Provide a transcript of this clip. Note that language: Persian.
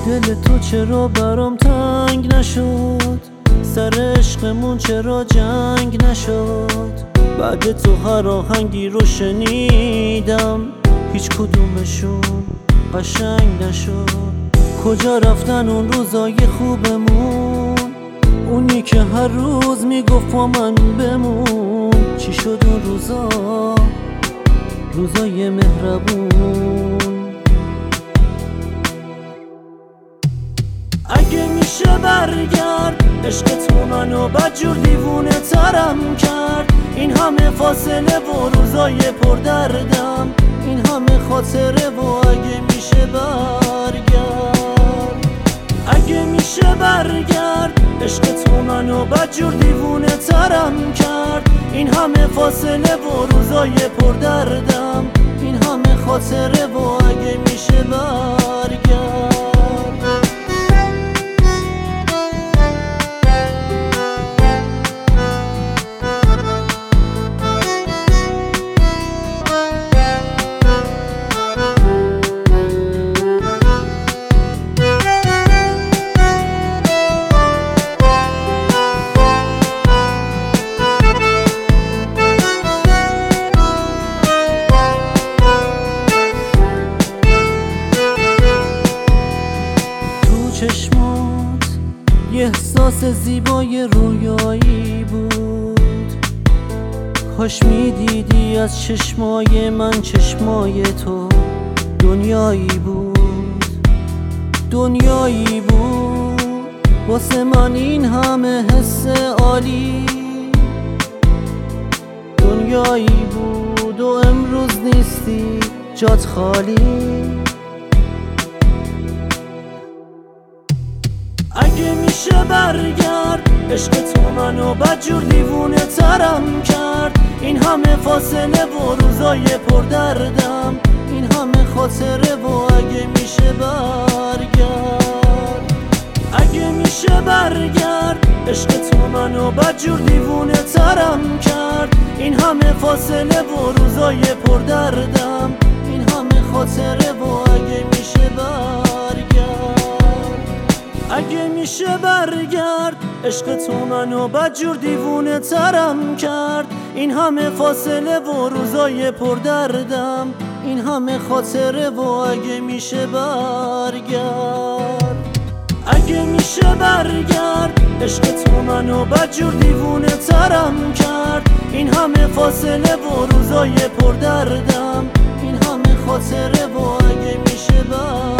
دل تو چرا برام تنگ نشد؟ سر عشقمون چرا جنگ نشد؟ بعد تو هر آهنگی رو شنیدم هیچ کدومشون قشنگ نشد. کجا رفتن اون روزای خوبمون؟ اونی که هر روز میگفت با من بمون. چی شد اون روزا؟ روزای مهربون. اگه میشه برگرد عشق تو منو بدجور دیوونه ترم کرد. این همه فاصله و روزای پردردم، این همه خاطره و اگه میشه برگرد. اگه میشه برگرد عشق تو منو بدجور دیوونه ترم کرد. این همه فاصله و روزای پردردم، این همه خاطره و اگه میشه برگرد. چشمات یه احساس زیبای رویایی بود. کاش میدیدی از چشمای من چشمای تو دنیایی بود. دنیایی بود واسه من این همه حس عالی. دنیایی بود و امروز نیستی جات خالی. اگه میشه برگرد عشق تو منو بدجور دیوونه ترم کرد. این همه فاصله و روزای پردردم، این همه خاطره و اگه میشه برگرد. اگه میشه برگرد عشق تو منو بدجور دیوونه ترم کرد. این همه فاصله و روزای پردردم، این همه خاطره و اگه میشه برگرد. اگه میشه برگرد عشق تو منو بدجور دیوونه ترم کرد. این همه فاصله و روزای پردردم، این همه خاطره و اگه میشه برگرد. اگه میشه برگرد عشق تو منو بدجور دیوونه ترم کرد. این همه فاصله و روزای پردردم، این همه خاطره و اگه میشه برگرد.